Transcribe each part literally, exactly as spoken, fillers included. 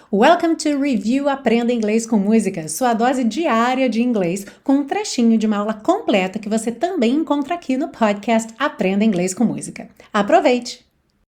Welcome to Review Aprenda Inglês com Música, sua dose diária de inglês, com um trechinho de uma aula completa que você também encontra aqui no podcast Aprenda Inglês com Música. Aproveite!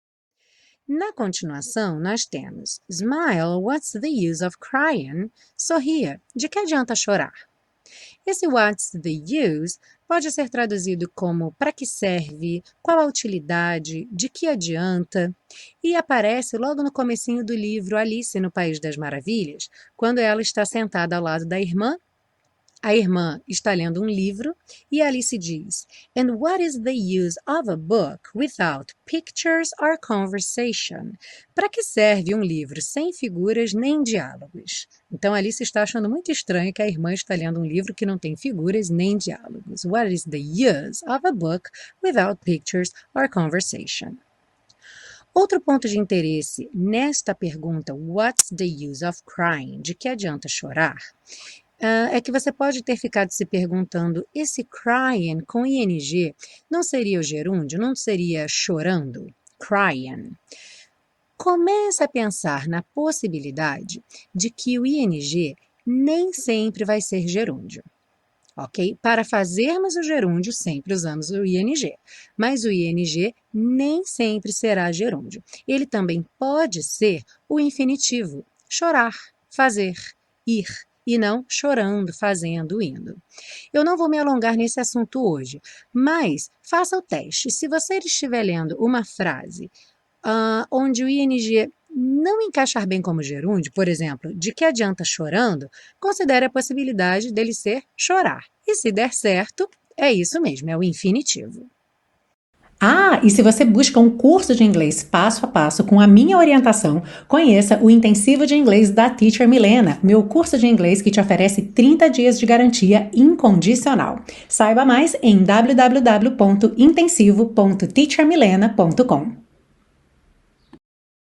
Na continuação, nós temos Smile, what's the use of crying? Sorria, de que adianta chorar? Esse what's the use pode ser traduzido como para que serve, qual a utilidade, de que adianta, e aparece logo no comecinho do livro Alice no País das Maravilhas, quando ela está sentada ao lado da irmã. A irmã está lendo um livro e Alice diz: And what is the use of a book without pictures or conversation? Para que serve um livro sem figuras nem diálogos? Então Alice está achando muito estranho que a irmã está lendo um livro que não tem figuras nem diálogos. What is the use of a book without pictures or conversation? Outro ponto de interesse nesta pergunta, what's the use of crying? De que adianta chorar? Uh, é que você pode ter ficado se perguntando, esse crying com ing não seria o gerúndio? Não seria chorando? Crying. Comece a pensar na possibilidade de que o ing nem sempre vai ser gerúndio. Ok? Para fazermos o gerúndio, sempre usamos o ing, mas o ing nem sempre será gerúndio. Ele também pode ser o infinitivo, chorar, fazer, ir, e não chorando, fazendo, indo. Eu não vou me alongar nesse assunto hoje, mas faça o teste. Se você estiver lendo uma frase uh, onde o ing não encaixar bem como gerúndio, por exemplo, de que adianta chorando, considere a possibilidade dele ser chorar. E se der certo, é isso mesmo, é o infinitivo. Ah, e se você busca um curso de inglês passo a passo com a minha orientação, conheça o Intensivo de Inglês da Teacher Milena, meu curso de inglês que te oferece trinta dias de garantia incondicional. Saiba mais em w w w ponto intensivo ponto teacher milena ponto com.